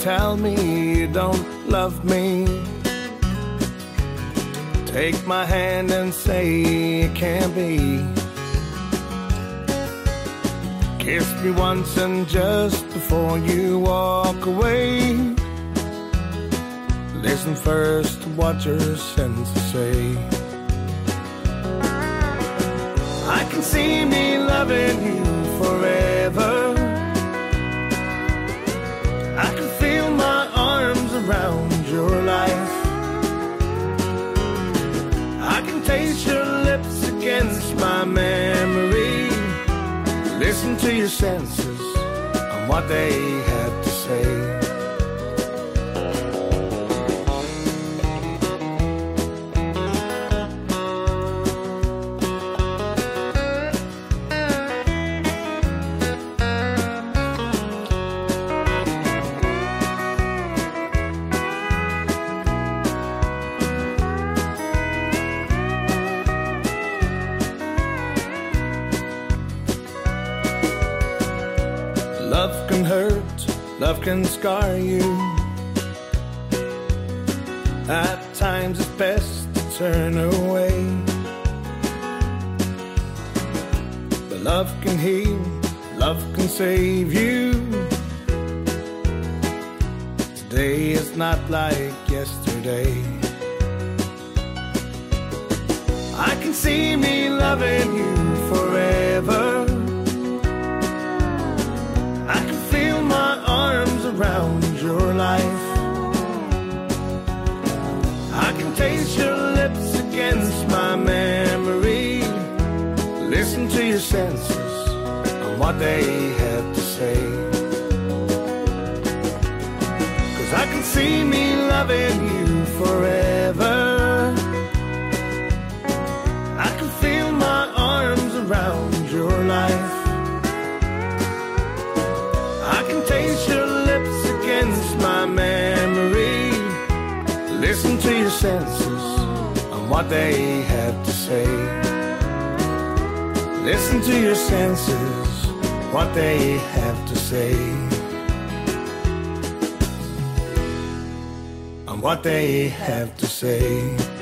tell me you don't love me. Take my hand and say it can't be. Kiss me once and just before you walk away, listen first to what your senses say. I can see me loving you forever. I can feel my arms around your life. I can taste your lips against my memory. Listen to your senses and what they have to say. Love can hurt, love can scar you. At times it's best to turn away. But love can heal, love can save you. Today is not like yesterday. I can see me loving you forever. Around your life, I can taste your lips against my memory. Listen to your senses and what they have to say. 'Cause I can see me loving you forever. I can feel my arms around your life. I can taste your lips against my memory. Listen to your senses and what they have to say. Listen to your senses, what they have to say. And what they have to say.